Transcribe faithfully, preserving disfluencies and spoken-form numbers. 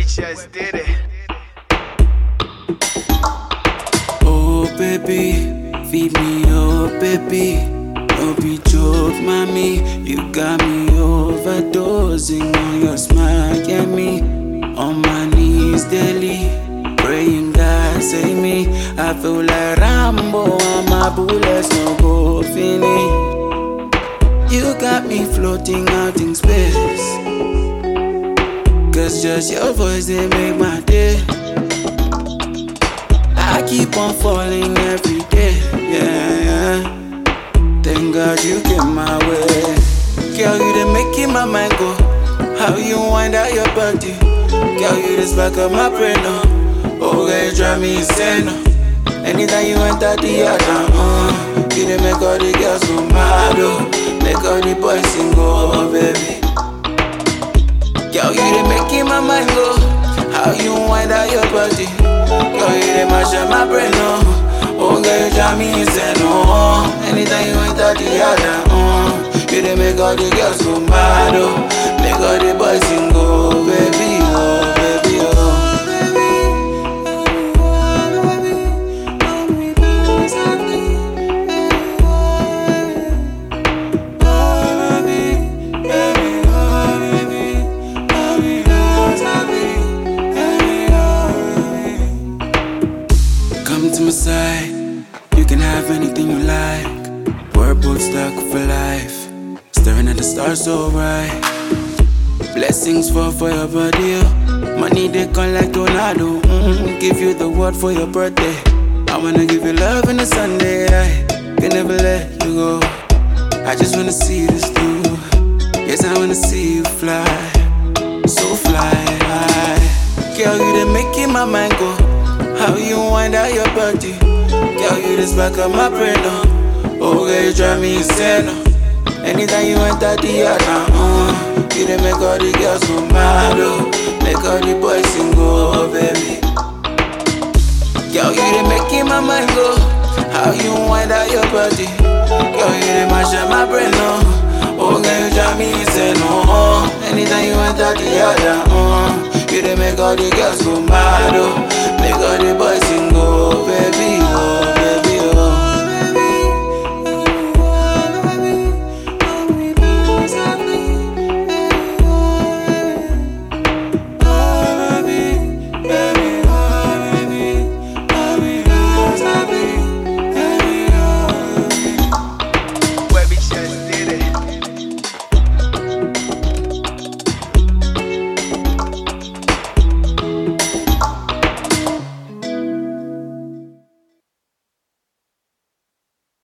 just did it. Oh baby, feed me, oh baby. No be joke, mommy. You got me overdosing on your smile, yeah me. On my knees daily, praying God save me. I feel like Rambo and my bullets no go finish. You got me floating out in space, cause just your voice they make my day. I keep on falling every day, yeah, yeah. Thank God you came my way. Girl, you done making my mind go. How you wind out your body? Girl, you just back up my brain, no. Oh, girl, you drive me insane, no. Anytime you enter the yard, uh, you done make all the girls go mad, oh. Make all the boys sing, oh, baby. Girl, you done making my mind go. How you wind out your body? Girl, you done mash up my brain, no. Oh, girl, you drive me insane, no. Anytime you enter the yard, uh, you done make all the girls go mad, oh. Make all the boys sing, oh, baby, oh, baby, oh. Come to my side, you can have anything you like. We're both stuck for life, staring at the stars so bright. Blessings fall for your body, oh. Money they come like tornado, mm, give you the word for your birthday. I wanna give you love on a Sunday, I can never let you go. I just wanna see this through, yes I wanna see you fly, so fly high. Girl, you done making my mind go. How you wind out your body? Girl, you just back up my brain, no. Oh, girl, you drive me insane, no. Anytime you enter the yard, uh, you done make all the girls go mad, oh. Make all the boys sing, oh, baby. Girl, you done making my mind go. How you wind out your body? Girl, you done mash up my brain, no. Oh, girl, you drive me insane, no. Anytime you enter the yard, uh, you done make all the girls go mad, oh. Make all the boys sing, oh, baby.